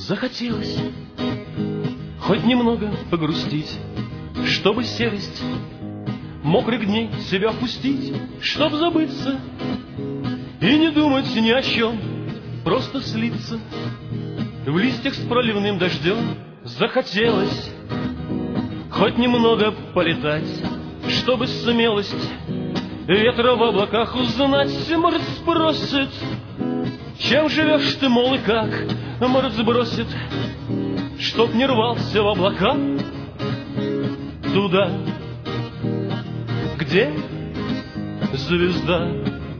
Захотелось хоть немного погрустить, чтобы серость мокрых дней себя впустить, чтоб забыться и не думать ни о чем, просто слиться в листьях с проливным дождем. Захотелось хоть немного полетать, чтобы смелость ветра в облаках узнать. Может, спросит, чем живешь ты, мол, и как? Может, сбросит, чтоб не рвался в облака туда, где звезда,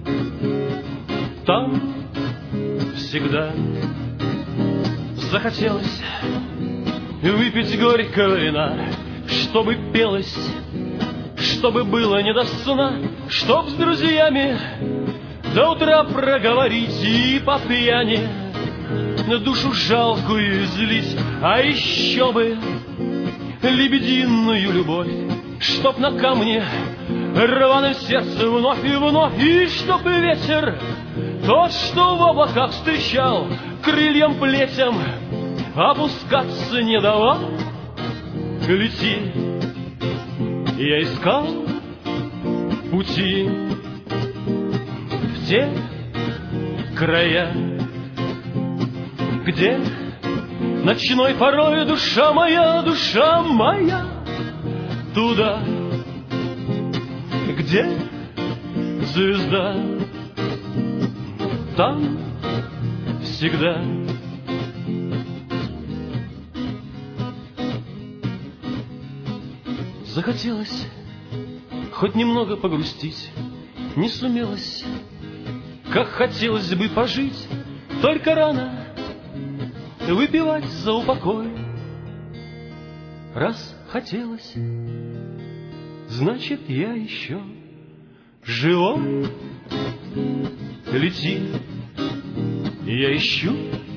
там всегда. Захотелось выпить горького вина, чтобы пелось, чтобы было не до сна, чтоб с друзьями до утра проговорить и по пьяни душу жалкую излить. А еще бы лебединую любовь, чтоб на камне рваным сердце вновь и вновь, и чтоб ветер тот, что в облаках встречал, крыльям плетям опускаться не давал. Лети, я искал пути в те края, где ночной порой душа моя туда, где звезда, там всегда. Захотелось хоть немного погрустить, не сумелось, как хотелось бы пожить, только рано выпивать за упокой. Раз хотелось, значит, я еще живой. Лети, я ищу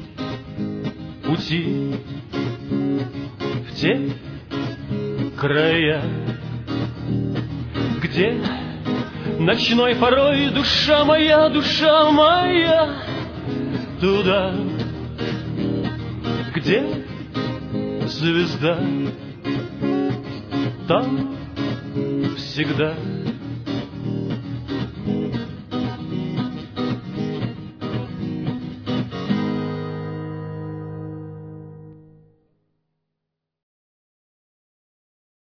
пути в те края, где ночной порой душа моя туда, где звезда, там всегда.